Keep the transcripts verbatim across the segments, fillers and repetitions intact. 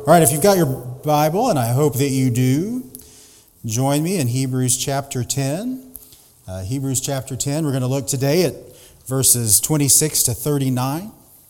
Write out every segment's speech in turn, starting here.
All right, if you've got your Bible, and I hope that you do, join me in Hebrews chapter ten. Uh, Hebrews chapter ten, we're going to look today at verses twenty-six to thirty-nine.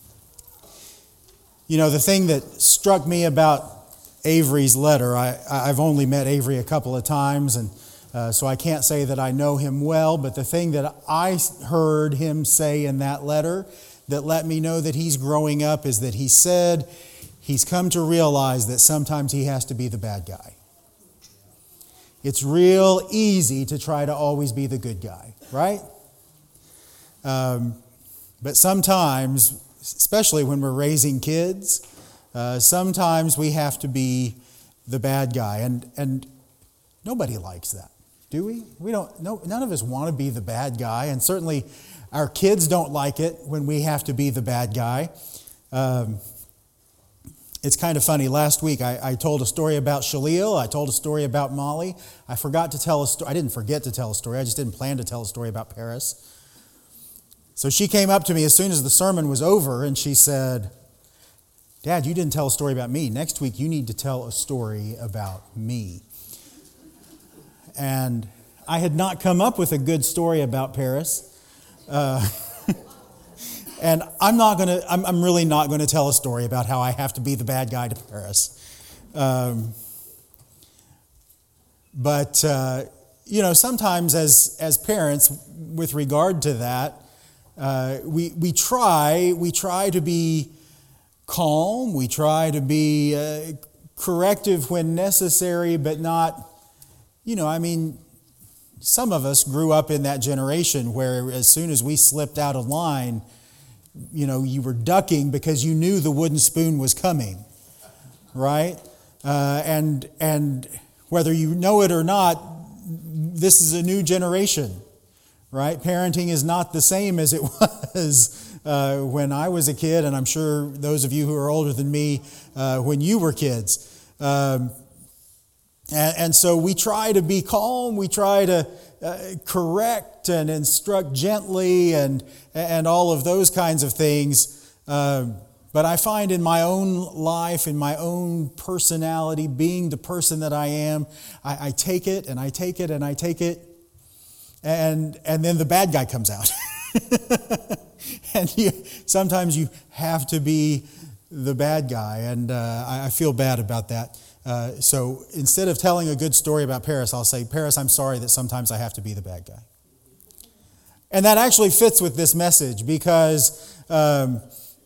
You know, the thing that struck me about Avery's letter, I, I've only met Avery a couple of times, and uh, so I can't say that I know him well, but the thing that I heard him say in that letter that let me know that he's growing up is that he said he's come to realize that sometimes he has to be the bad guy. It's real easy to try to always be the good guy, right? Um, but sometimes, especially when we're raising kids, uh, sometimes we have to be the bad guy. And, and nobody likes that, do we? We don't. No, none of us want to be the bad guy. And certainly our kids don't like it when we have to be the bad guy. Um, It's kind of funny. Last week, I, I told a story about Shalil. I told a story about Molly. I forgot to tell a story. I didn't forget to tell a story. I just didn't plan to tell a story about Paris. So she came up to me as soon as the sermon was over, and she said, "Dad, you didn't tell a story about me. Next week, you need to tell a story about me." And I had not come up with a good story about Paris. Uh, And I'm not going to, I'm, I'm really not going to tell a story about how I have to be the bad guy to Paris. Um, but, uh, you know, sometimes as as parents, with regard to that, uh, we, we try, we try to be calm, we try to be uh, corrective when necessary, but not, you know, I mean, some of us grew up in that generation where as soon as we slipped out of line, you know, you were ducking because you knew the wooden spoon was coming, right? Uh, and and whether you know it or not, this is a new generation, right? Parenting is not the same as it was uh, when I was a kid, and I'm sure those of you who are older than me, uh, when you were kids. Um, and, and so we try to be calm, we try to uh, correct and instruct gently and and all of those kinds of things. Uh, but I find in my own life, in my own personality, being the person that I am, I, I take it and I take it and I take it, and and then the bad guy comes out. And you, sometimes you have to be the bad guy, and uh, I, I feel bad about that. Uh, so instead of telling a good story about Paris, I'll say, "Paris, I'm sorry that sometimes I have to be the bad guy." And that actually fits with this message because um,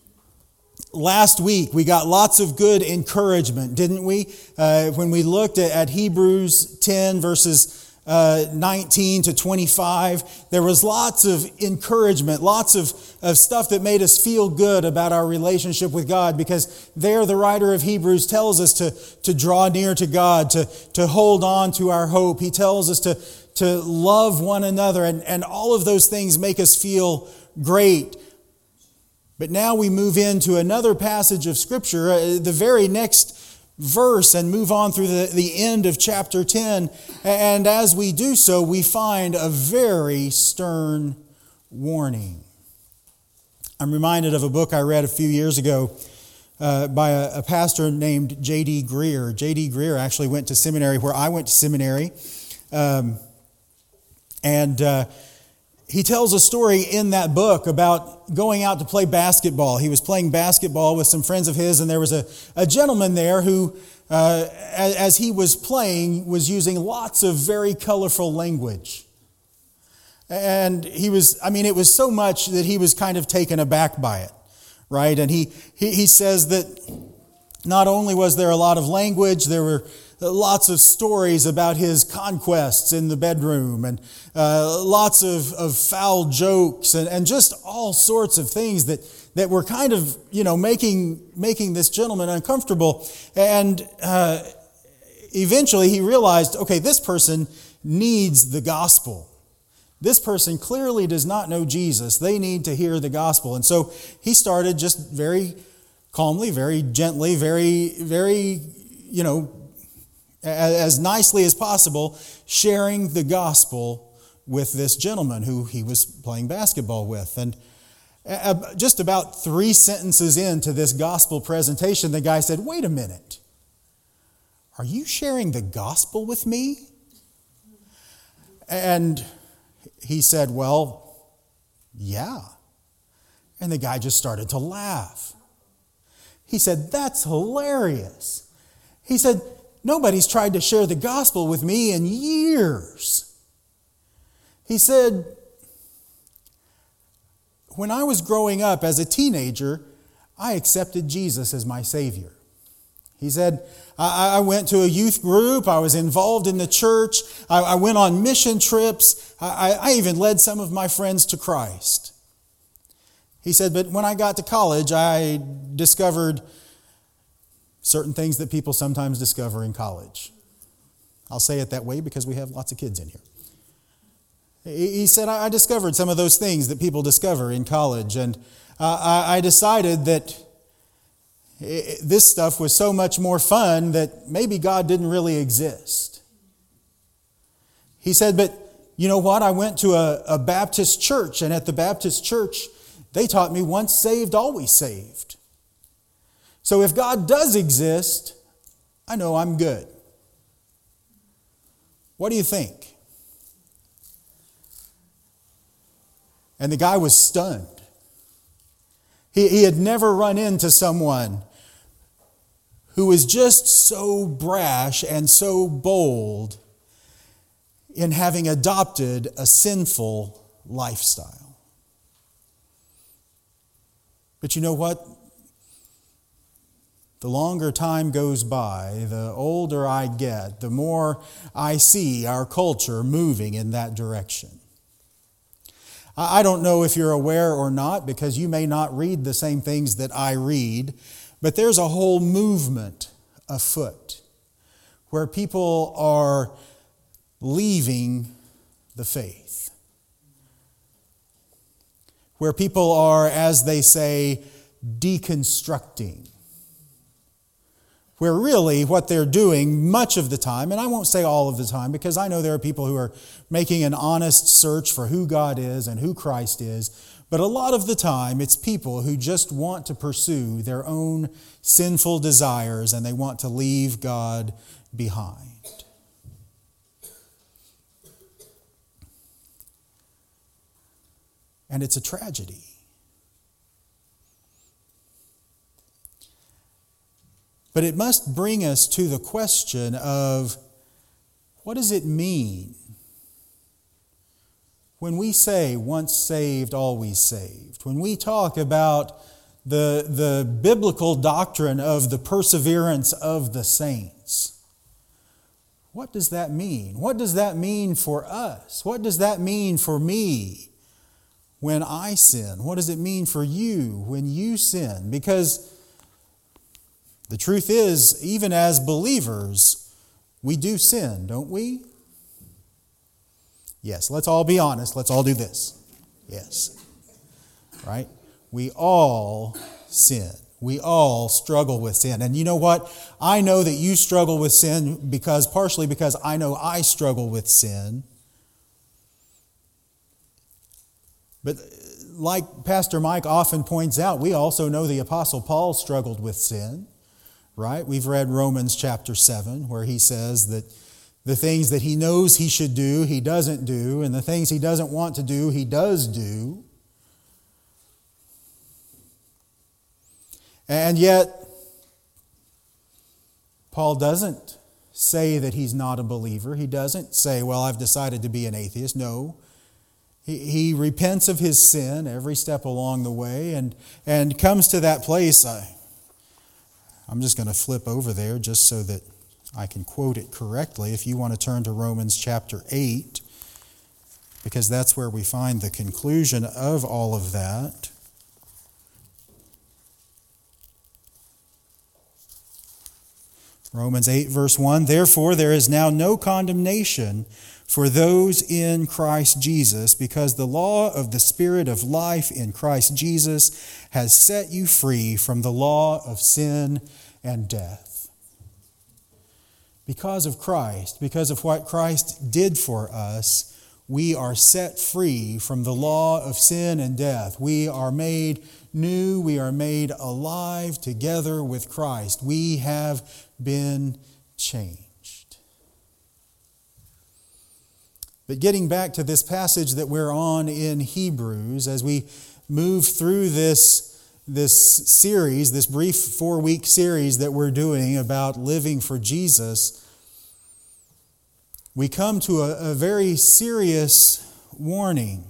last week we got lots of good encouragement, didn't we? Uh, when we looked at, at Hebrews ten verses uh, nineteen to twenty-five, there was lots of encouragement, lots of, of stuff that made us feel good about our relationship with God, because there the writer of Hebrews tells us to, to draw near to God, to, to hold on to our hope. He tells us to to love one another, and, and all of those things make us feel great. But now we move into another passage of Scripture, uh, the very next verse, and move on through the, the end of chapter ten. And as we do so, we find a very stern warning. I'm reminded of a book I read a few years ago uh, by a, a pastor named J D Greer. J D Greer actually went to seminary where I went to seminary. Um, And uh, he tells a story in that book about going out to play basketball. He was playing basketball with some friends of his, and there was a, a gentleman there who, uh, as, as he was playing, was using lots of very colorful language. And he was, I mean, it was so much that he was kind of taken aback by it, right? And he, he, he says that not only was there a lot of language, there were lots of stories about his conquests in the bedroom, and uh, lots of, of foul jokes, and, and just all sorts of things that, that were kind of, you know, making making this gentleman uncomfortable. And uh, eventually he realized, okay, this person needs the gospel. This person clearly does not know Jesus. They need to hear the gospel. And so he started just very calmly, very gently, very, very, you know, as nicely as possible, sharing the gospel with this gentleman who he was playing basketball with. And just about three sentences into this gospel presentation, the guy said, "Wait a minute. are you sharing the gospel with me? And he said, well, yeah. And the guy just started to laugh. He said, that's hilarious. He said, nobody's tried to share the gospel with me in years. He said, when I was growing up as a teenager, I accepted Jesus as my Savior. He said, I, I went to a youth group. I was involved in the church. I, I went on mission trips. I, I even led some of my friends to Christ. He said, but when I got to college, I discovered certain things that people sometimes discover in college. I'll say it that way because we have lots of kids in here. He said, I discovered some of those things that people discover in college, and uh, I decided that this stuff was so much more fun that maybe God didn't really exist. He said, but you know what? I went to a, a Baptist church, and at the Baptist church, they taught me once saved, always saved. So if God does exist, I know I'm good. What do you think? And the guy was stunned. He, he had never run into someone who was just so brash and so bold in having adopted a sinful lifestyle. But you know what? The longer time goes by, the older I get, the more I see our culture moving in that direction. I don't know if you're aware or not, because you may not read the same things that I read, but there's a whole movement afoot where people are leaving the faith. Where people are, as they say, deconstructing. Where really what they're doing much of the time, and I won't say all of the time, because I know there are people who are making an honest search for who God is and who Christ is, but a lot of the time it's people who just want to pursue their own sinful desires and they want to leave God behind. And it's a tragedy. But it must bring us to the question of, what does it mean when we say once saved, always saved? When we talk about the, the biblical doctrine of the perseverance of the saints, what does that mean? What does that mean for us? What does that mean for me when I sin? What does it mean for you when you sin? Because the truth is, even as believers, we do sin, don't we? Yes, let's all be honest. Let's all do this. Yes. Right? We all sin. We all struggle with sin. And you know what? I know that you struggle with sin because, partially because I know I struggle with sin. But like Pastor Mike often points out, we also know the Apostle Paul struggled with sin. Right? We've read Romans chapter seven, where he says that the things that he knows he should do, he doesn't do, and the things he doesn't want to do, he does do. And yet, Paul doesn't say that he's not a believer. He doesn't say, well, I've decided to be an atheist. No. He, he repents of his sin every step along the way and, and comes to that place. I, I'm just going to flip over there just so that I can quote it correctly. If you want to turn to Romans chapter eight, because that's where we find the conclusion of all of that. Romans eight verse one, therefore there is now no condemnation for those in Christ Jesus, because the law of the Spirit of life in Christ Jesus has set you free from the law of sin and death. Because of Christ, because of what Christ did for us, we are set free from the law of sin and death. We are made new. We are made alive together with Christ. We have been changed. But getting back to this passage that we're on in Hebrews, as we move through this, this series, this brief four-week series that we're doing about living for Jesus, we come to a, a very serious warning.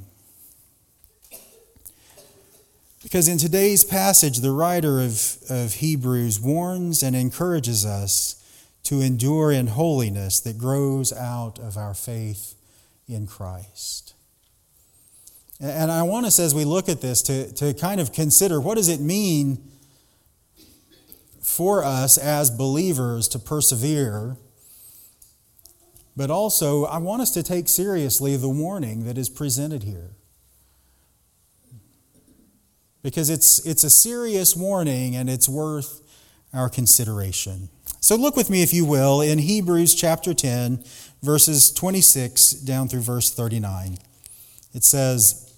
Because in today's passage, the writer of, of Hebrews warns and encourages us to endure in holiness that grows out of our faith in Christ. And I want us, as we look at this, to, to kind of consider, what does it mean for us as believers to persevere? But also, I want us to take seriously the warning that is presented here. Because it's, it's a serious warning and it's worth our consideration. So look with me, if you will, in Hebrews chapter ten, verses twenty-six down through verse thirty-nine. It says,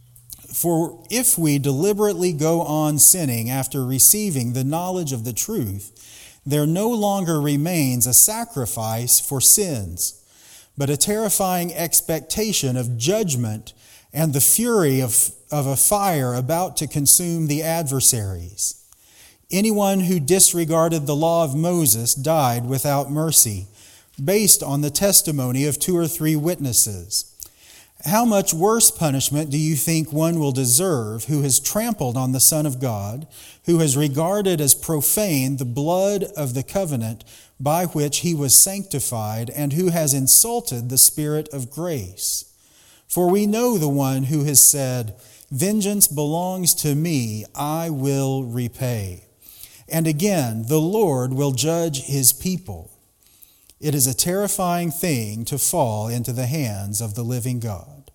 "For if we deliberately go on sinning after receiving the knowledge of the truth, there no longer remains a sacrifice for sins, but a terrifying expectation of judgment and the fury of, of a fire about to consume the adversaries. Anyone who disregarded the law of Moses died without mercy, based on the testimony of two or three witnesses. How much worse punishment do you think one will deserve who has trampled on the Son of God, who has regarded as profane the blood of the covenant by which he was sanctified, and who has insulted the Spirit of grace? For we know the one who has said, 'Vengeance belongs to me, I will repay.' And again, the Lord will judge his people. It is a terrifying thing to fall into the hands of the living God.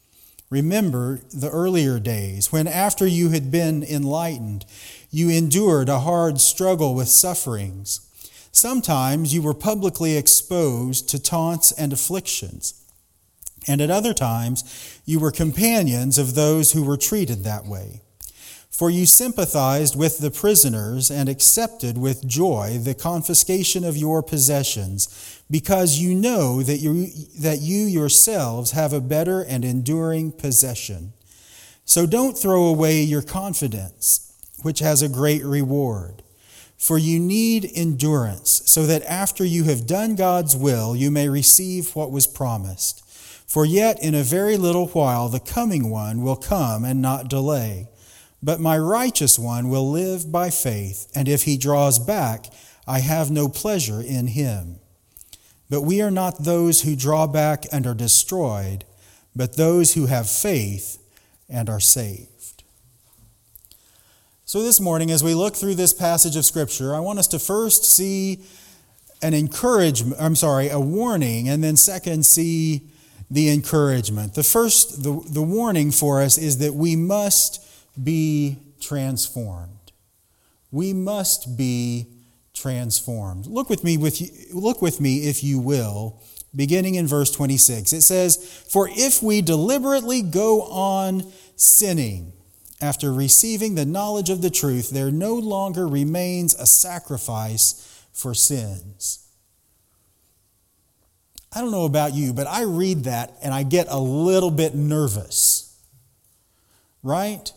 Remember the earlier days when, after you had been enlightened, you endured a hard struggle with sufferings. Sometimes you were publicly exposed to taunts and afflictions, and at other times you were companions of those who were treated that way. For you sympathized with the prisoners and accepted with joy the confiscation of your possessions, because you know that you, that you yourselves have a better and enduring possession. So don't throw away your confidence, which has a great reward. For you need endurance, so that after you have done God's will, you may receive what was promised. For yet in a very little while the coming one will come and not delay. But my righteous one will live by faith, and if he draws back, I have no pleasure in him. But we are not those who draw back and are destroyed, but those who have faith and are saved." So this morning, as we look through this passage of Scripture, I want us to first see an encouragement, I'm sorry, a warning, and then second, see the encouragement. The first, the, the warning for us is that we must be transformed. We must be transformed. Look with me with you, look with me if you will, beginning in verse twenty-six. It says, "For if we deliberately go on sinning after receiving the knowledge of the truth, there no longer remains a sacrifice for sins." I don't know about you, but I read that and I get a little bit nervous. Right?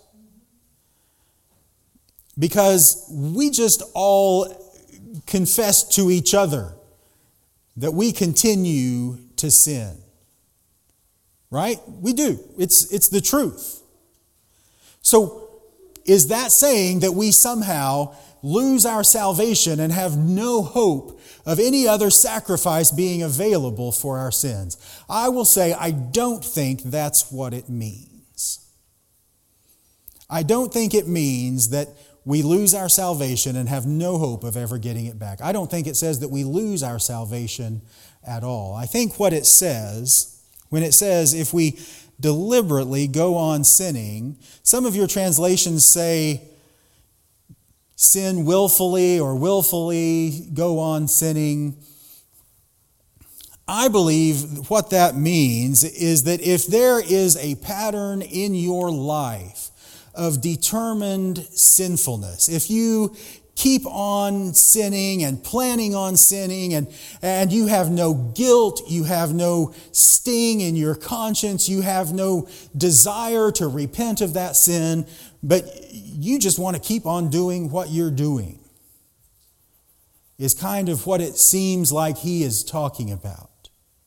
Because we just all confess to each other that we continue to sin. Right? We do. It's, it's the truth. So is that saying that we somehow lose our salvation and have no hope of any other sacrifice being available for our sins? I will say I don't think that's what it means. I don't think it means that we lose our salvation and have no hope of ever getting it back. I don't think it says that we lose our salvation at all. I think what it says, when it says if we deliberately go on sinning, some of your translations say sin willfully or willfully go on sinning. I believe what that means is that if there is a pattern in your life of determined sinfulness, if you keep on sinning and planning on sinning, and, and you have no guilt, you have no sting in your conscience, you have no desire to repent of that sin, but you just want to keep on doing what you're doing, is kind of what it seems like he is talking about.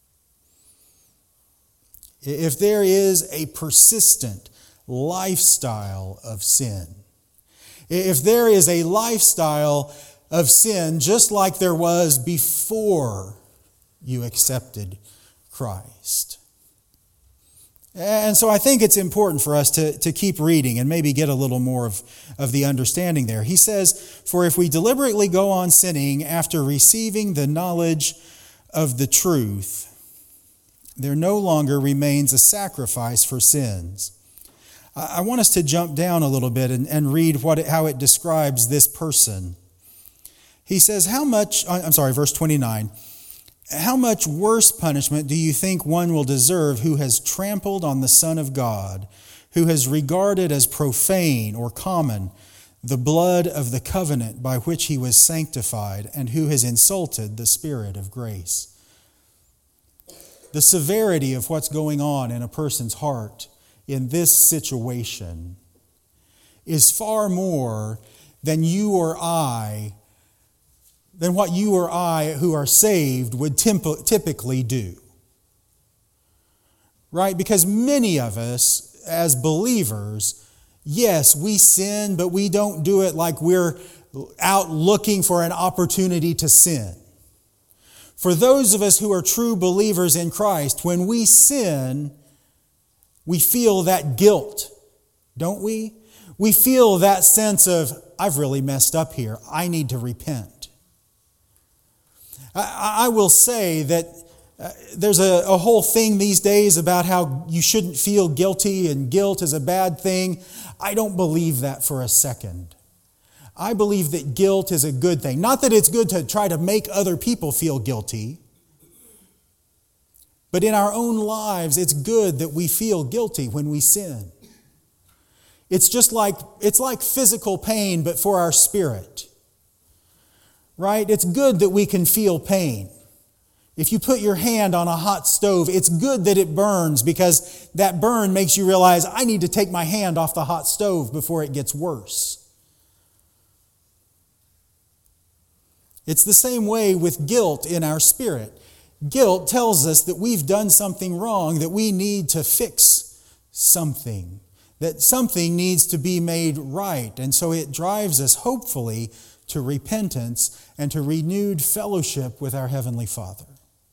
If there is a persistent lifestyle of sin, if there is a lifestyle of sin just like there was before you accepted Christ. And so I think it's important for us to, to keep reading and maybe get a little more of, of the understanding there. He says, "For if we deliberately go on sinning after receiving the knowledge of the truth, there no longer remains a sacrifice for sins." I want us to jump down a little bit and, and read what it, how it describes this person. He says, how much, I'm sorry, verse twenty-nine, "How much worse punishment do you think one will deserve who has trampled on the Son of God, who has regarded as profane or common the blood of the covenant by which he was sanctified, and who has insulted the Spirit of grace?" The severity of what's going on in a person's heart in this situation is far more than you or I, than what you or I who are saved would temp- typically do. Right? Because many of us as believers, yes, we sin, but we don't do it like we're out looking for an opportunity to sin. For those of us who are true believers in Christ, when we sin, we feel that guilt, don't we? We feel that sense of, I've really messed up here. I need to repent. I, I will say that uh, there's a, a whole thing these days about how you shouldn't feel guilty and guilt is a bad thing. I don't believe that for a second. I believe that guilt is a good thing. Not that it's good to try to make other people feel guilty, but in our own lives, it's good that we feel guilty when we sin. It's just like, it's like physical pain, but for our spirit. Right? It's good that we can feel pain. If you put your hand on a hot stove, it's good that it burns, because that burn makes you realize, I need to take my hand off the hot stove before it gets worse. It's the same way with guilt in our spirit. Guilt tells us that we've done something wrong, that we need to fix something, that something needs to be made right. And so it drives us, hopefully, to repentance and to renewed fellowship with our Heavenly Father.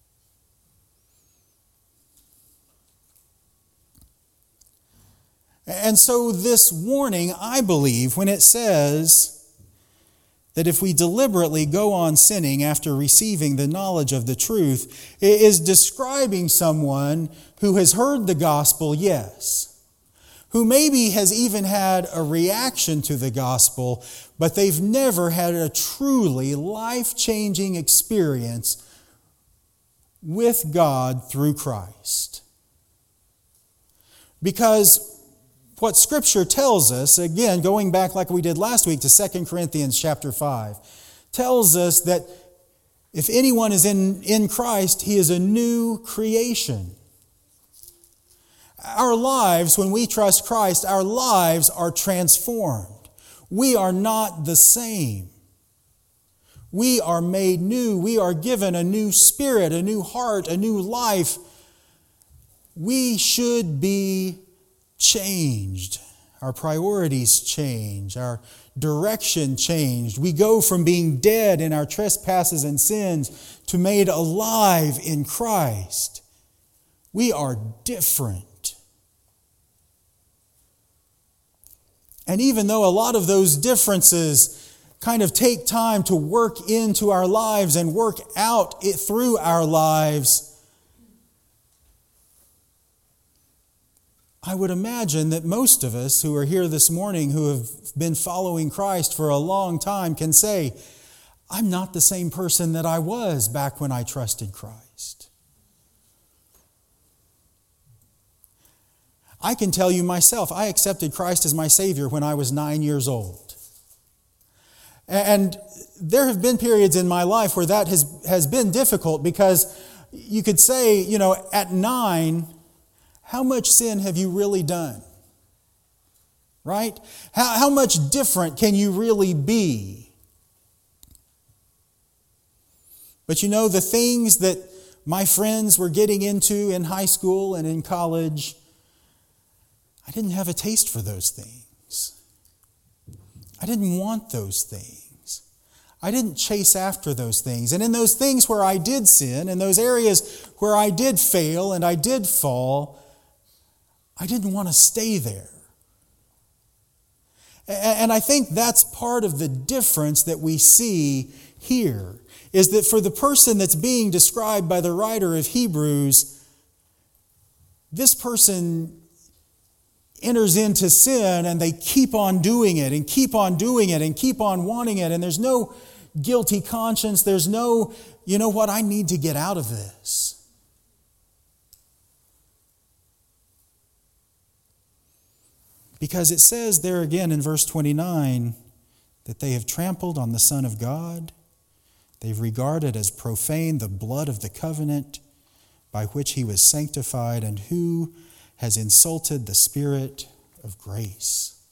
And so this warning, I believe, when it says that if we deliberately go on sinning after receiving the knowledge of the truth, it is describing someone who has heard the gospel, yes, who maybe has even had a reaction to the gospel, but they've never had a truly life-changing experience with God through Christ. Because what Scripture tells us, again, going back like we did last week to Second Corinthians chapter five, tells us that if anyone is in, in Christ, he is a new creation. Our lives, when we trust Christ, our lives are transformed. We are not the same. We are made new. We are given a new spirit, a new heart, a new life. We should be changed. Our priorities change. Our direction changed. We go from being dead in our trespasses and sins to made alive in Christ. We are different. And even though a lot of those differences kind of take time to work into our lives and work out it through our lives, I would imagine that most of us who are here this morning who have been following Christ for a long time can say, I'm not the same person that I was back when I trusted Christ. I can tell you myself, I accepted Christ as my Savior when I was nine years old. And there have been periods in my life where that has, has been difficult, because you could say, you know, at nine, how much sin have you really done? Right? How, how much different can you really be? But you know, the things that my friends were getting into in high school and in college, I didn't have a taste for those things. I didn't want those things. I didn't chase after those things. And in those things where I did sin, in those areas where I did fail and I did fall, I didn't want to stay there. And I think that's part of the difference that we see here, is that for the person that's being described by the writer of Hebrews, this person enters into sin and they keep on doing it and keep on doing it and keep on wanting it. And there's no guilty conscience. There's no, you know what, I need to get out of this. Because it says there again in verse twenty-nine that they have trampled on the Son of God. They've regarded as profane the blood of the covenant by which he was sanctified, and who has insulted the Spirit of grace.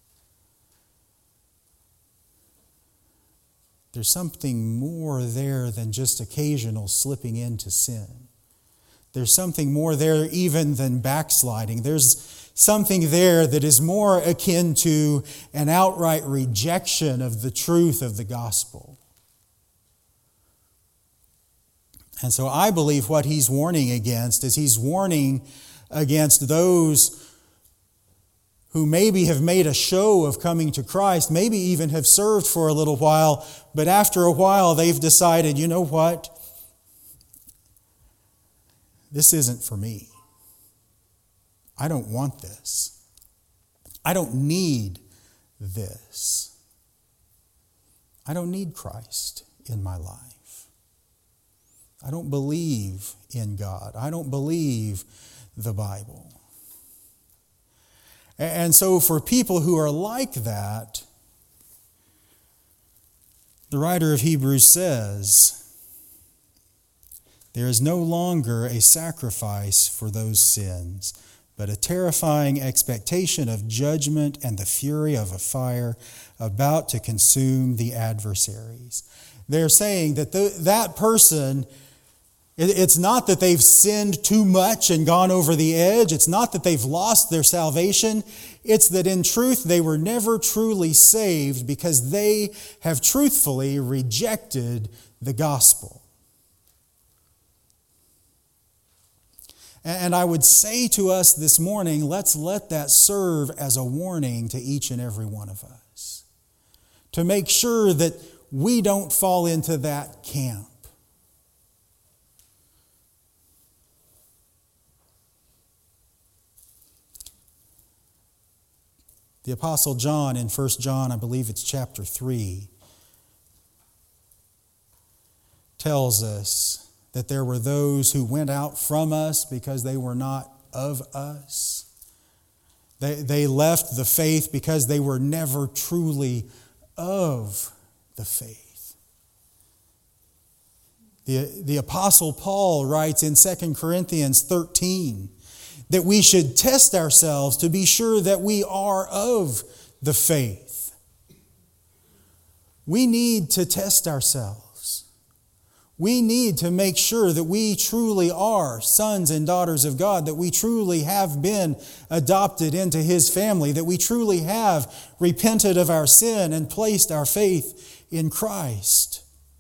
There's something more there than just occasional slipping into sin. There's something more there even than backsliding. There's something there that is more akin to an outright rejection of the truth of the gospel. And so I believe what he's warning against is he's warning against those who maybe have made a show of coming to Christ, maybe even have served for a little while, but after a while they've decided, you know what? This isn't for me. I don't want this. I don't need this. I don't need Christ in my life. I don't believe in God. I don't believe the Bible. And so for people who are like that, the writer of Hebrews says, there is no longer a sacrifice for those sins, but a terrifying expectation of judgment and the fury of a fire about to consume the adversaries. They're saying that the, that person, it's not that they've sinned too much and gone over the edge. It's not that they've lost their salvation. It's that in truth they were never truly saved because they have truthfully rejected the gospel. And I would say to us this morning, let's let that serve as a warning to each and every one of us, to make sure that we don't fall into that camp. The Apostle John in First John, I believe it's chapter three, tells us that there were those who went out from us because they were not of us. They, they left the faith because they were never truly of the faith. The, the Apostle Paul writes in Second Corinthians thirteen that we should test ourselves to be sure that we are of the faith. We need to test ourselves. We need to make sure that we truly are sons and daughters of God, that we truly have been adopted into His family, that we truly have repented of our sin and placed our faith in Christ.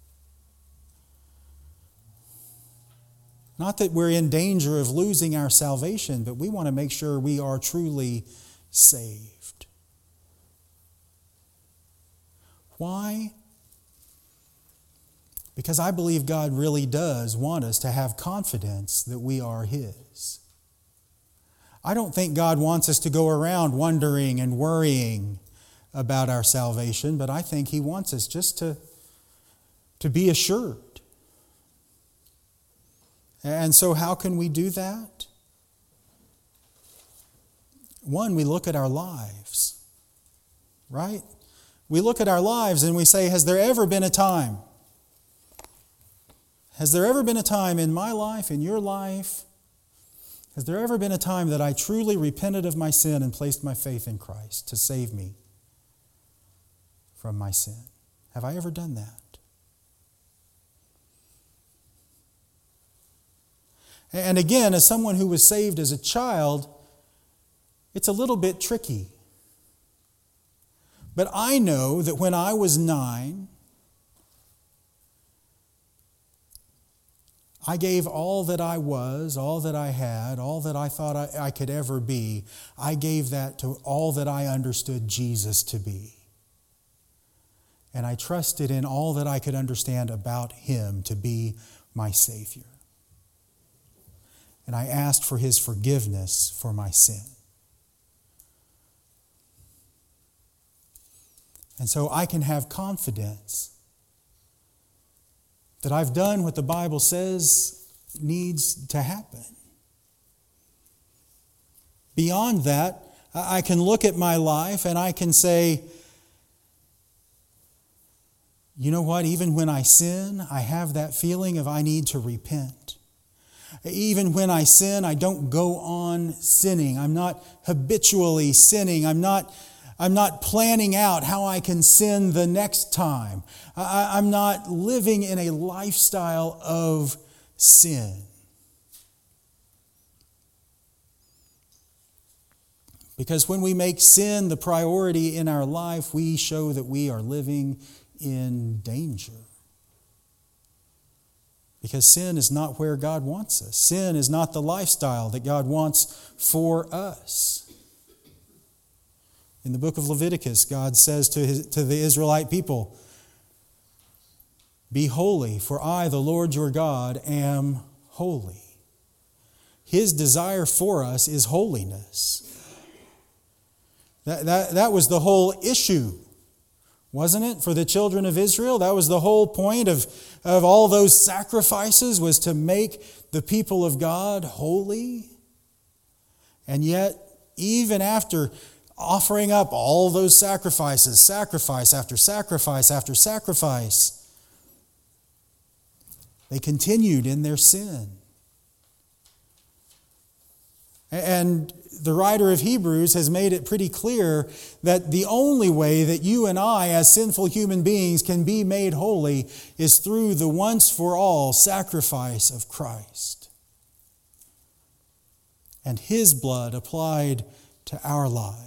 Not that we're in danger of losing our salvation, but we want to make sure we are truly saved. Why? Because I believe God really does want us to have confidence that we are His. I don't think God wants us to go around wondering and worrying about our salvation, but I think He wants us just to, to be assured. And so how can we do that? One, we look at our lives, right? We look at our lives and we say, has there ever been a time? Has there ever been a time in my life, in your life, has there ever been a time that I truly repented of my sin and placed my faith in Christ to save me from my sin? Have I ever done that? And again, as someone who was saved as a child, it's a little bit tricky. But I know that when I was nine, I gave all that I was, all that I had, all that I thought I, I could ever be. I gave that to all that I understood Jesus to be. And I trusted in all that I could understand about Him to be my Savior. And I asked for His forgiveness for my sin. And so I can have confidence that I've done what the Bible says needs to happen. Beyond that, I can look at my life and I can say, you know what, even when I sin, I have that feeling of I need to repent. Even when I sin, I don't go on sinning. I'm not habitually sinning. I'm not I'm not planning out how I can sin the next time. I, I'm not living in a lifestyle of sin. Because when we make sin the priority in our life, we show that we are living in danger. Because sin is not where God wants us. Sin is not the lifestyle that God wants for us. In the book of Leviticus, God says to, his, to the Israelite people, "Be holy, for I, the Lord your God, am holy." His desire for us is holiness. That, that, that was the whole issue, wasn't it, for the children of Israel? That was the whole point of, of all those sacrifices, was to make the people of God holy. And yet, even after offering up all those sacrifices, sacrifice after sacrifice after sacrifice, they continued in their sin. And the writer of Hebrews has made it pretty clear that the only way that you and I, as sinful human beings, can be made holy is through the once-for-all sacrifice of Christ and His blood applied to our lives.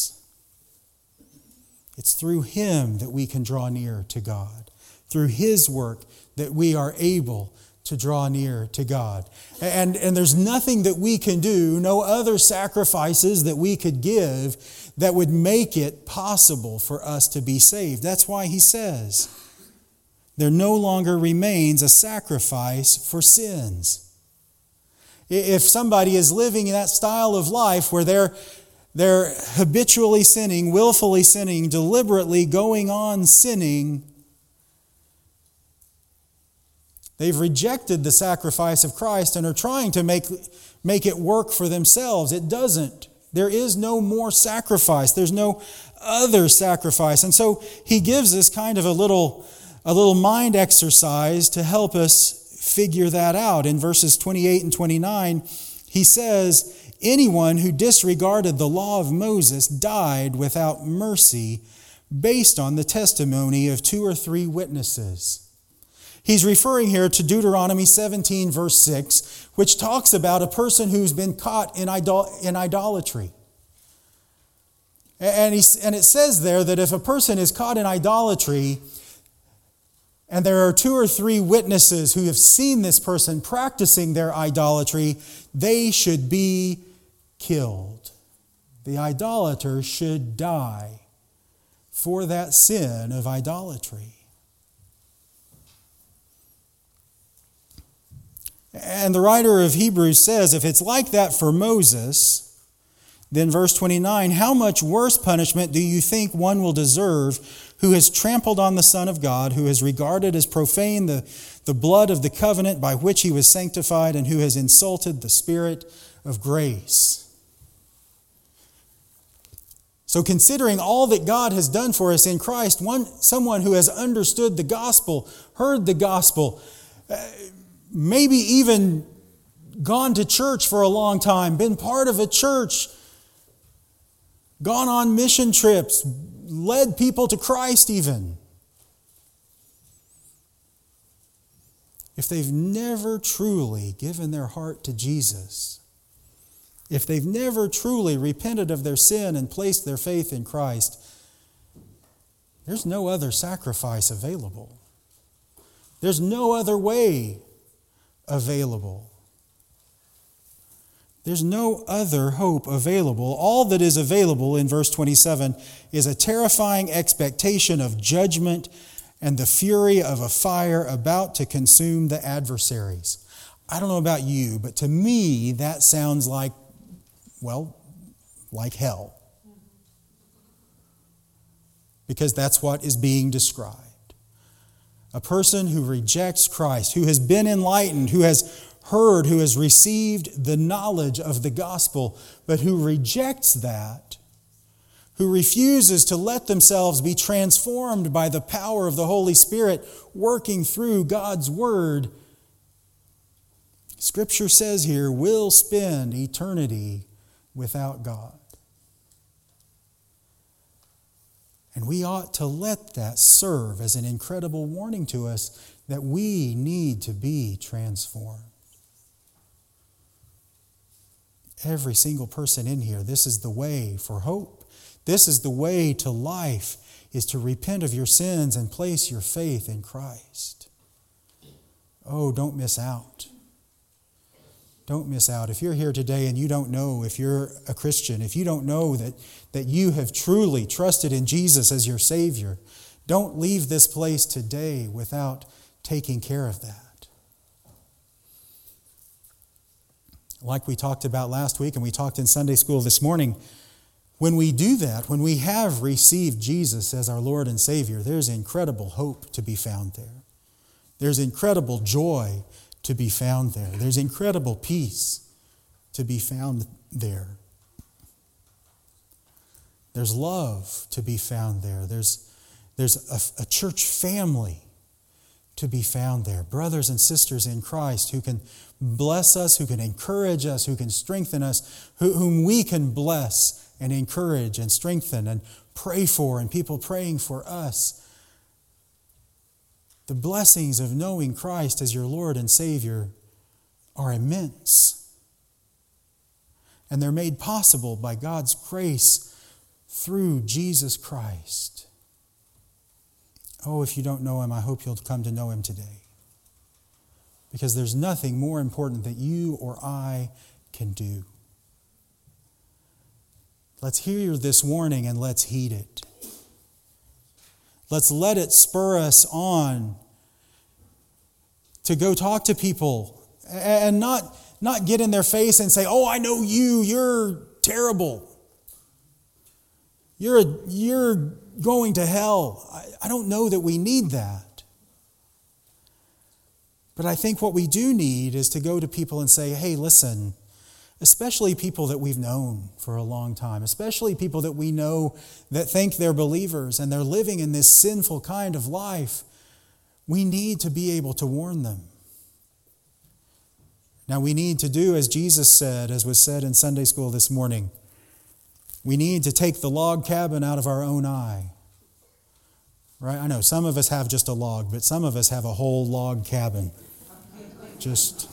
It's through Him that we can draw near to God. Through His work that we are able to draw near to God. And, and there's nothing that we can do, no other sacrifices that we could give that would make it possible for us to be saved. That's why He says, there no longer remains a sacrifice for sins. If somebody is living in that style of life where they're They're habitually sinning, willfully sinning, deliberately going on sinning, they've rejected the sacrifice of Christ and are trying to make, make it work for themselves. It doesn't. There is no more sacrifice. There's no other sacrifice. And so he gives us kind of a little, a little mind exercise to help us figure that out. In verses twenty-eight and twenty-nine, he says, "Anyone who disregarded the law of Moses died without mercy based on the testimony of two or three witnesses." He's referring here to Deuteronomy seventeen, verse six, which talks about a person who's been caught in, idol- in idolatry. And, he, and it says there that if a person is caught in idolatry, and there are two or three witnesses who have seen this person practicing their idolatry, they should be killed. The idolater should die for that sin of idolatry. And the writer of Hebrews says, if it's like that for Moses, then verse twenty-nine, how much worse punishment do you think one will deserve who has trampled on the Son of God, who has regarded as profane the, the blood of the covenant by which he was sanctified, and who has insulted the Spirit of grace? So considering all that God has done for us in Christ, one someone who has understood the gospel, heard the gospel, uh, maybe even gone to church for a long time, been part of a church, gone on mission trips, led people to Christ even. If they've never truly given their heart to Jesus, if they've never truly repented of their sin and placed their faith in Christ, there's no other sacrifice available. There's no other way available. There's no other hope available. All that is available in verse twenty-seven is a terrifying expectation of judgment and the fury of a fire about to consume the adversaries. I don't know about you, but to me that sounds like, well, like hell. Because that's what is being described. A person who rejects Christ, who has been enlightened, who has heard, who has received the knowledge of the gospel, but who rejects that, who refuses to let themselves be transformed by the power of the Holy Spirit working through God's Word, Scripture says here, will spend eternity without God. And we ought to let that serve as an incredible warning to us that we need to be transformed. Every single person in here, this is the way for hope. This is the way to life, is to repent of your sins and place your faith in Christ. Oh, don't miss out. Don't miss out. If you're here today and you don't know if you're a Christian, if you don't know that, that you have truly trusted in Jesus as your Savior, don't leave this place today without taking care of that. Like we talked about last week and we talked in Sunday school this morning, when we do that, when we have received Jesus as our Lord and Savior, there's incredible hope to be found there. There's incredible joy to be found there. There's incredible peace to be found there. There's love to be found there. There's, there's a, a church family to be found there. Brothers and sisters in Christ who can bless us, who can encourage us, who can strengthen us, who, whom we can bless and encourage and strengthen and pray for, and people praying for us. The blessings of knowing Christ as your Lord and Savior are immense. And they're made possible by God's grace through Jesus Christ. Oh, if you don't know Him, I hope you'll come to know Him today. Because there's nothing more important that you or I can do. Let's hear this warning and let's heed it. Let's let it spur us on to go talk to people and not, not get in their face and say, oh, I know you, you're terrible. You're, a, you're going to hell. I, I don't know that we need that. But I think what we do need is to go to people and say, hey, listen, especially people that we've known for a long time, especially people that we know that think they're believers and they're living in this sinful kind of life, we need to be able to warn them. Now we need to do as Jesus said, as was said in Sunday school this morning. We need to take the log cabin out of our own eye. Right? I know some of us have just a log, but some of us have a whole log cabin. Just...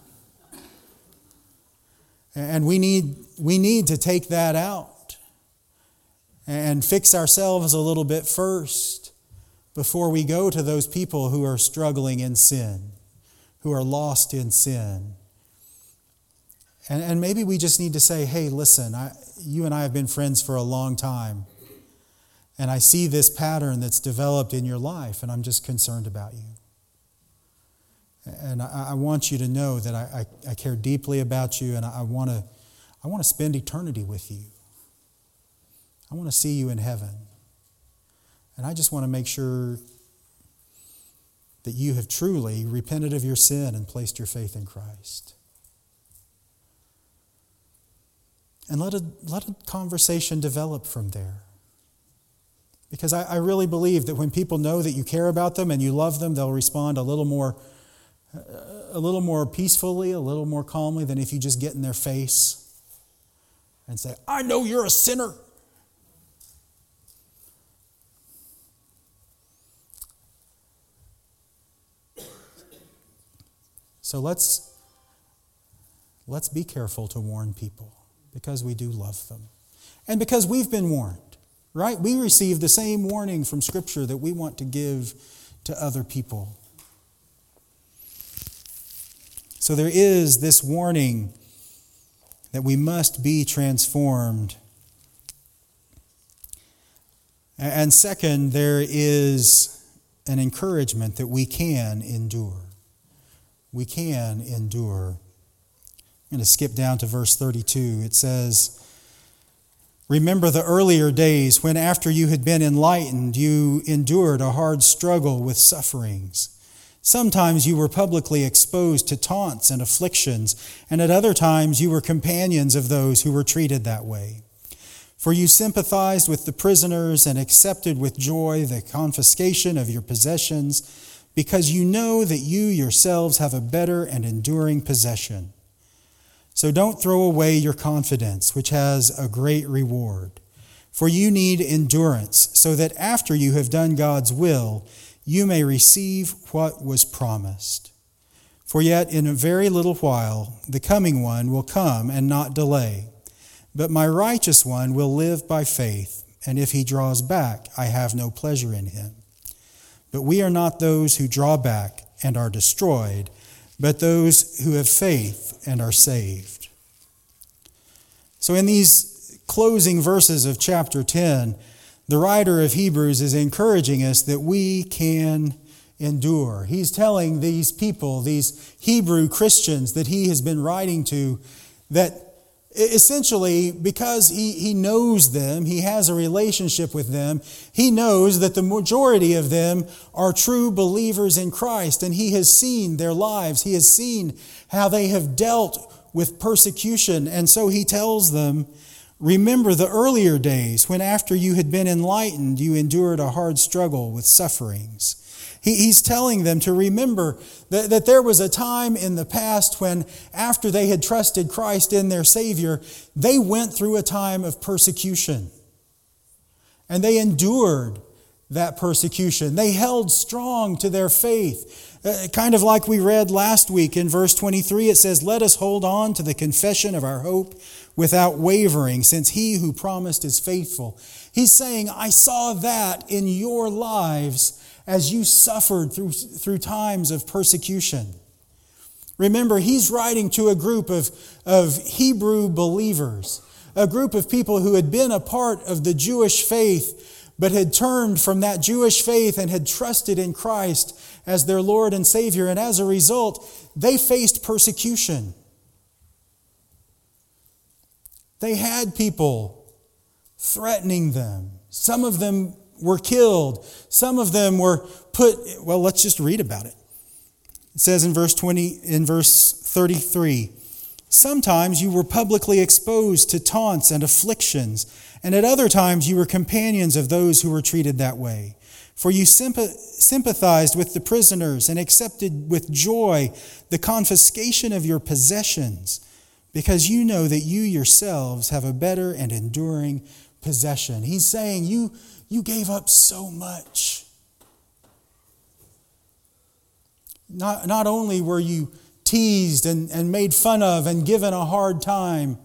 And we need, we need to take that out and fix ourselves a little bit first before we go to those people who are struggling in sin, who are lost in sin. And, and maybe we just need to say, hey, listen, I, you and I have been friends for a long time, and I see this pattern that's developed in your life, and I'm just concerned about you. And I, I want you to know that I, I, I care deeply about you, and I, I want to I want to spend eternity with you. I want to see you in heaven. And I just want to make sure that you have truly repented of your sin and placed your faith in Christ. And let a, let a conversation develop from there. Because I, I really believe that when people know that you care about them and you love them, they'll respond a little more, a little more peacefully, a little more calmly than if you just get in their face and say, I know you're a sinner. So let's, let's be careful to warn people because we do love them. And because we've been warned. Right? We receive the same warning from Scripture that we want to give to other people. So there is this warning that we must be transformed. And second, there is an encouragement that we can endure. We can endure. I'm going to skip down to verse thirty-two. It says, remember the earlier days when after you had been enlightened, you endured a hard struggle with sufferings. Sometimes you were publicly exposed to taunts and afflictions, and at other times you were companions of those who were treated that way. For you sympathized with the prisoners and accepted with joy the confiscation of your possessions, because you know that you yourselves have a better and enduring possession. So don't throw away your confidence, which has a great reward. For you need endurance, so that after you have done God's will, you may receive what was promised. For yet in a very little while, the coming one will come and not delay. But my righteous one will live by faith, and if he draws back, I have no pleasure in him. But we are not those who draw back and are destroyed, but those who have faith and are saved. So in these closing verses of chapter ten, the writer of Hebrews is encouraging us that we can endure. He's telling these people, these Hebrew Christians that he has been writing to, that essentially, because he, he knows them, he has a relationship with them, he knows that the majority of them are true believers in Christ, and he has seen their lives. He has seen how they have dealt with persecution. And so he tells them, remember the earlier days when after you had been enlightened, you endured a hard struggle with sufferings. He's telling them to remember that, that there was a time in the past when, after they had trusted Christ in their Savior, they went through a time of persecution. And they endured that persecution. They held strong to their faith. Uh, kind of like we read last week in verse twenty-three, it says, let us hold on to the confession of our hope without wavering, since he who promised is faithful. He's saying, I saw that in your lives as you suffered through, through times of persecution. Remember, he's writing to a group of, of Hebrew believers, a group of people who had been a part of the Jewish faith, but had turned from that Jewish faith and had trusted in Christ as their Lord and Savior. And as a result, they faced persecution. They had people threatening them. Some of them were killed. Some of them were put, well, let's just read about it. It says in verse twenty, in verse thirty-three, sometimes you were publicly exposed to taunts and afflictions, and at other times you were companions of those who were treated that way. For you sympathized with the prisoners and accepted with joy the confiscation of your possessions, because you know that you yourselves have a better and enduring possession. He's saying you You gave up so much. Not, not only were you teased and, and made fun of and given a hard time,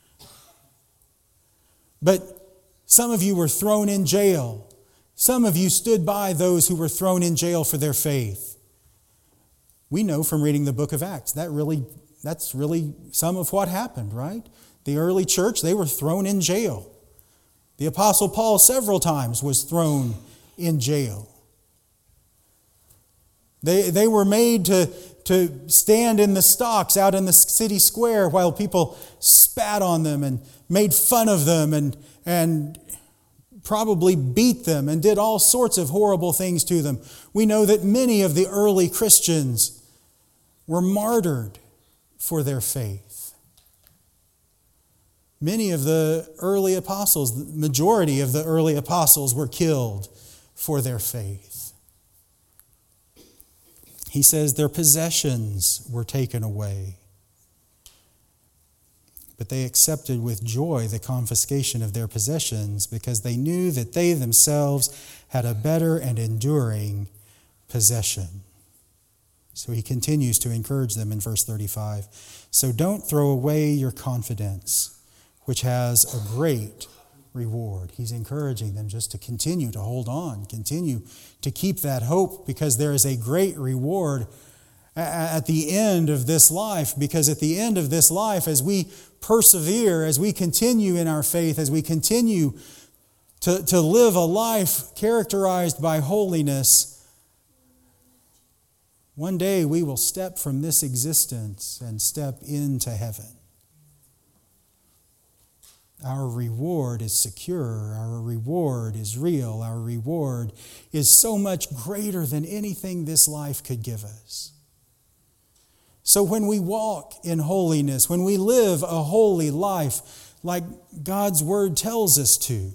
but some of you were thrown in jail. Some of you stood by those who were thrown in jail for their faith. We know from reading the book of Acts, that really, that's really some of what happened, right? The early church, they were thrown in jail. The Apostle Paul several times was thrown in jail. They, they were made to, to stand in the stocks out in the city square while people spat on them and made fun of them and, and probably beat them and did all sorts of horrible things to them. We know that many of the early Christians were martyred for their faith. Many of the early apostles, the majority of the early apostles were killed for their faith. He says their possessions were taken away, but they accepted with joy the confiscation of their possessions because they knew that they themselves had a better and enduring possession. So he continues to encourage them in verse thirty-five. So don't throw away your confidence, which has a great reward. He's encouraging them just to continue to hold on, continue to keep that hope, because there is a great reward at the end of this life. Because at the end of this life, as we persevere, as we continue in our faith, as we continue to, to live a life characterized by holiness, one day we will step from this existence and step into heaven. Our reward is secure. Our reward is real. Our reward is so much greater than anything this life could give us. So when we walk in holiness, when we live a holy life like God's Word tells us to,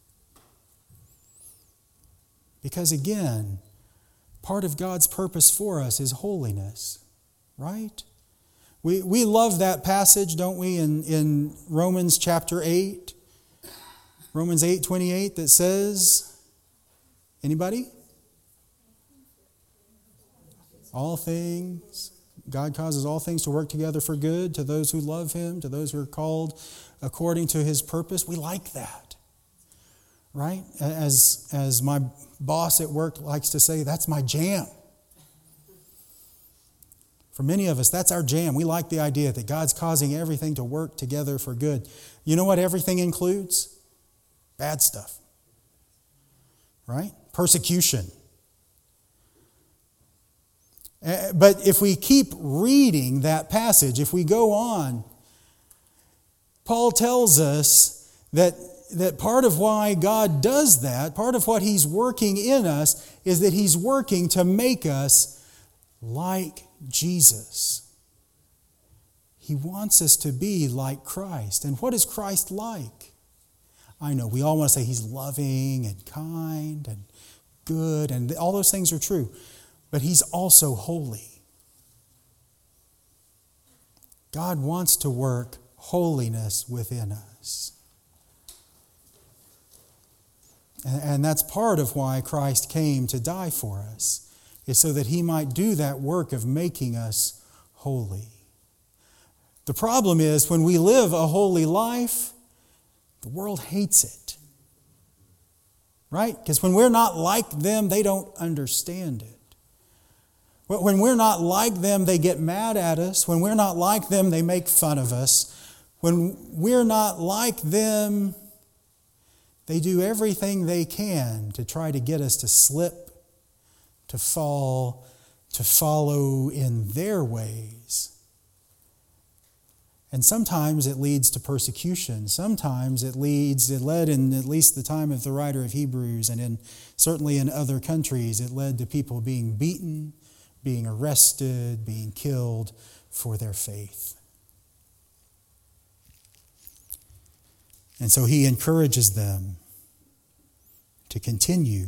because again, part of God's purpose for us is holiness, right? We we love that passage, don't we, in, in Romans chapter eight? Romans eight twenty-eight that says, anybody? All things, God causes all things to work together for good to those who love Him, to those who are called according to His purpose. We like that, right? As, as my boss at work likes to say, that's my jam. For many of us, that's our jam. We like the idea that God's causing everything to work together for good. You know what everything includes? Bad stuff. Right? Persecution. But if we keep reading that passage, if we go on, Paul tells us that, that part of why God does that, part of what He's working in us, is that He's working to make us like Jesus. He wants us to be like Christ. And what is Christ like? I know we all want to say He's loving and kind and good, and all those things are true. But He's also holy. God wants to work holiness within us. And that's part of why Christ came to die for us, is so that He might do that work of making us holy. The problem is, when we live a holy life, the world hates it. Right? Because when we're not like them, they don't understand it. When we're not like them, they get mad at us. When we're not like them, they make fun of us. When we're not like them, they do everything they can to try to get us to slip, to fall, to follow in their ways. And sometimes it leads to persecution. Sometimes it leads, it led in at least the time of the writer of Hebrews, and in certainly in other countries, it led to people being beaten, being arrested, being killed for their faith. And so he encourages them to continue.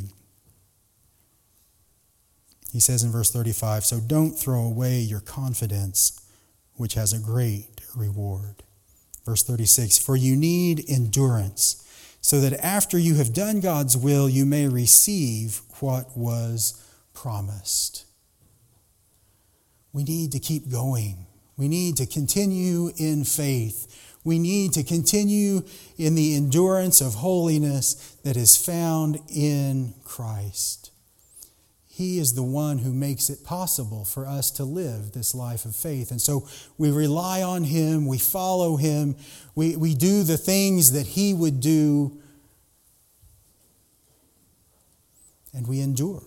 He says in verse thirty-five, so don't throw away your confidence, which has a great reward. Verse thirty-six, for you need endurance, so that after you have done God's will, you may receive what was promised. We need to keep going. We need to continue in faith. We need to continue in the endurance of holiness that is found in Christ. He is the one who makes it possible for us to live this life of faith. And so we rely on Him, we follow Him, we, we do the things that He would do, and we endure.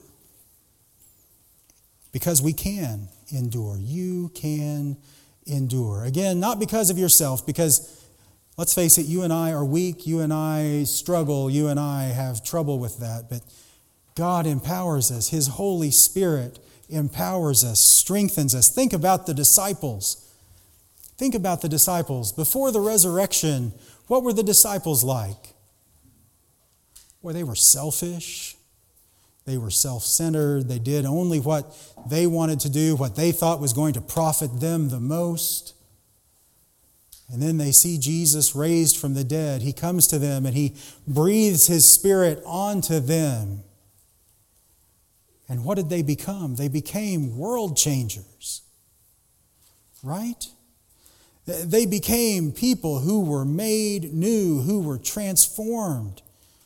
Because we can endure. You can endure. Again, not because of yourself, because let's face it, you and I are weak, you and I struggle, you and I have trouble with that, but God empowers us. His Holy Spirit empowers us, strengthens us. Think about the disciples. Think about the disciples. Before the resurrection, what were the disciples like? Well, they were selfish. They were self-centered. They did only what they wanted to do, what they thought was going to profit them the most. And then they see Jesus raised from the dead. He comes to them and He breathes His Spirit onto them. And what did they become? They became world changers. Right? They became people who were made new, who were transformed.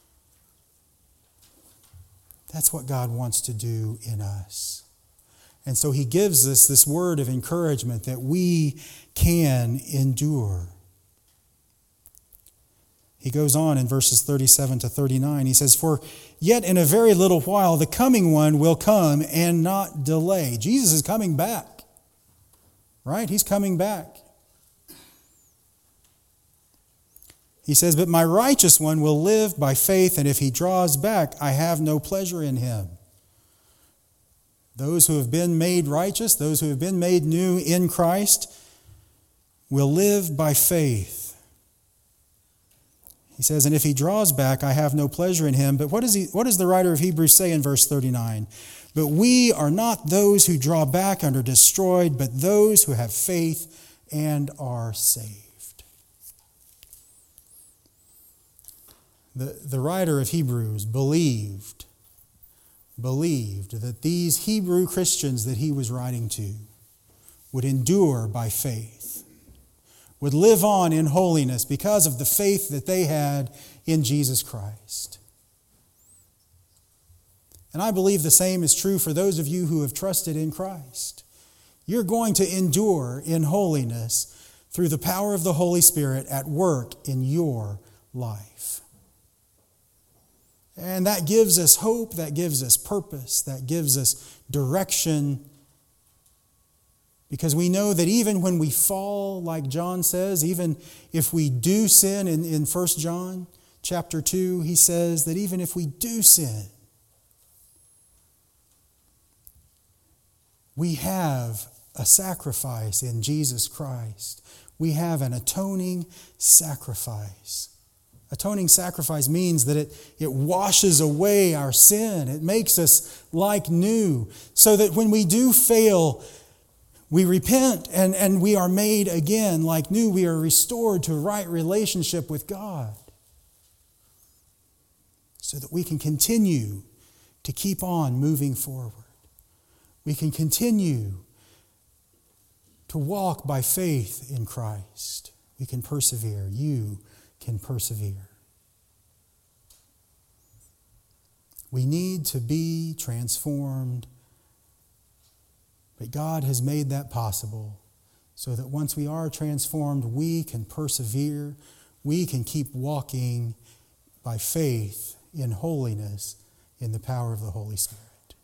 That's what God wants to do in us. And so He gives us this word of encouragement that we can endure. He goes on in verses thirty-seven to thirty-nine. He says, "For yet in a very little while the coming one will come and not delay." Jesus is coming back. Right? He's coming back. He says, "But my righteous one will live by faith, and if he draws back, I have no pleasure in him." Those who have been made righteous, those who have been made new in Christ, will live by faith. He says, "And if he draws back, I have no pleasure in him." But what does he, what does the writer of Hebrews say in verse thirty-nine? "But we are not those who draw back and are destroyed, but those who have faith and are saved." The, the writer of Hebrews believed, believed that these Hebrew Christians that he was writing to would endure by faith, would live on in holiness because of the faith that they had in Jesus Christ. And I believe the same is true for those of you who have trusted in Christ. You're going to endure in holiness through the power of the Holy Spirit at work in your life. And that gives us hope, that gives us purpose, that gives us direction. Because we know that even when we fall, like John says, even if we do sin, in, in First John chapter two, he says that even if we do sin, we have a sacrifice in Jesus Christ. We have an atoning sacrifice. Atoning sacrifice means that it, it washes away our sin. It makes us like new, so that when we do fail, we repent and, and we are made again like new. We are restored to a right relationship with God, so that we can continue to keep on moving forward. We can continue to walk by faith in Christ. We can persevere. You can persevere. We need to be transformed, but God has made that possible so that once we are transformed, we can persevere. We can keep walking by faith in holiness in the power of the Holy Spirit.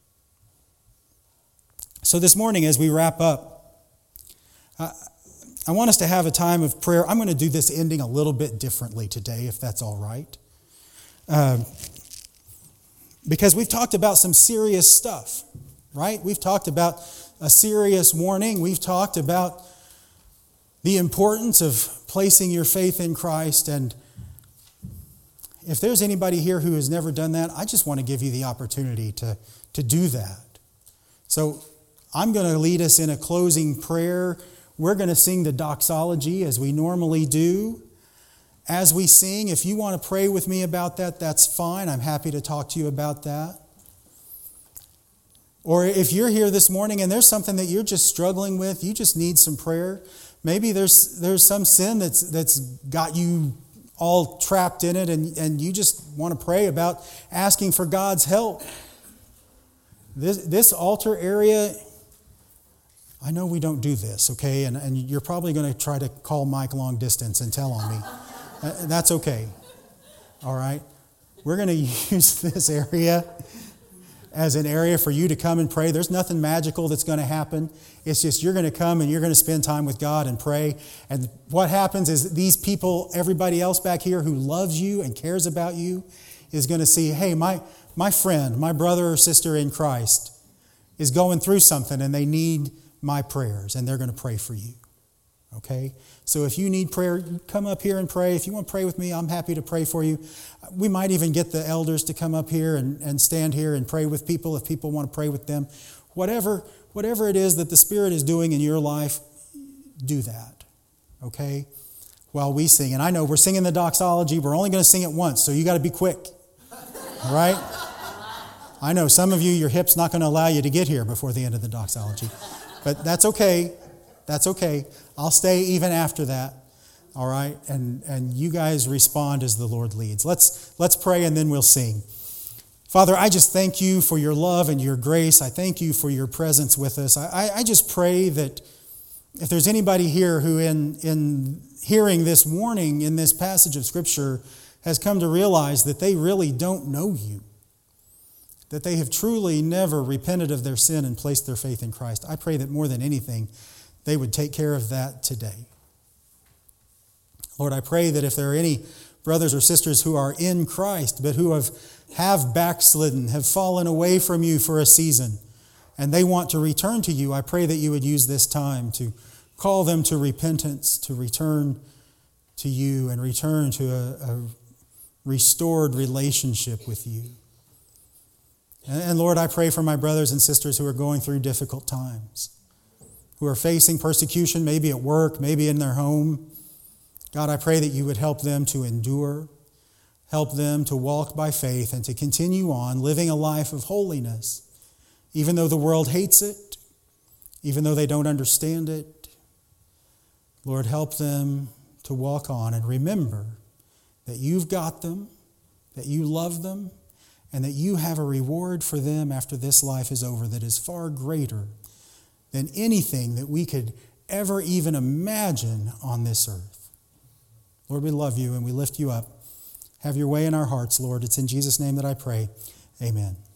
So this morning, as we wrap up, uh, I want us to have a time of prayer. I'm going to do this ending a little bit differently today, if that's all right. Um, because we've talked about some serious stuff, right? We've talked about a serious warning. We've talked about the importance of placing your faith in Christ. And if there's anybody here who has never done that, I just want to give you the opportunity to, to do that. So I'm going to lead us in a closing prayer. We're going to sing the doxology as we normally do. As we sing, if you want to pray with me about that, that's fine. I'm happy to talk to you about that. Or if you're here this morning and there's something that you're just struggling with, you just need some prayer. Maybe there's there's some sin that's that's got you all trapped in it, and, and you just want to pray about asking for God's help. This this altar area, I know we don't do this, okay? And, and you're probably going to try to call Mike long distance and tell on me. Uh, that's okay. All right? We're going to use this area as an area for you to come and pray. There's nothing magical that's going to happen. It's just you're going to come and you're going to spend time with God and pray. And what happens is these people, everybody else back here who loves you and cares about you, is going to see, hey, my, my friend, my brother or sister in Christ is going through something and they need my prayers, and they're going to pray for you. Okay? So if you need prayer, come up here and pray. If you want to pray with me, I'm happy to pray for you. We might even get the elders to come up here and, and stand here and pray with people if people want to pray with them. Whatever, whatever it is that the Spirit is doing in your life, do that. Okay? While we sing. And I know we're singing the doxology. We're only going to sing it once, so you got to be quick. All right? I know some of you, your hip's not going to allow you to get here before the end of the doxology. But that's okay. That's okay. I'll stay even after that. All right? And and you guys respond as the Lord leads. Let's let's pray and then we'll sing. Father, I just thank you for your love and your grace. I thank you for your presence with us. I, I just pray that if there's anybody here who in, in hearing this warning in this passage of Scripture has come to realize that they really don't know you, that they have truly never repented of their sin and placed their faith in Christ, I pray that more than anything, they would take care of that today. Lord, I pray that if there are any brothers or sisters who are in Christ, but who have, have backslidden, have fallen away from you for a season, and they want to return to you, I pray that you would use this time to call them to repentance, to return to you and return to a, a restored relationship with you. And, and Lord, I pray for my brothers and sisters who are going through difficult times, who are facing persecution, maybe at work, maybe in their home. God, I pray that you would help them to endure, help them to walk by faith and to continue on living a life of holiness, even though the world hates it, even though they don't understand it. Lord, help them to walk on and remember that you've got them, that you love them, and that you have a reward for them after this life is over that is far greater than anything that we could ever even imagine on this earth. Lord, we love you and we lift you up. Have your way in our hearts, Lord. It's in Jesus' name that I pray. Amen.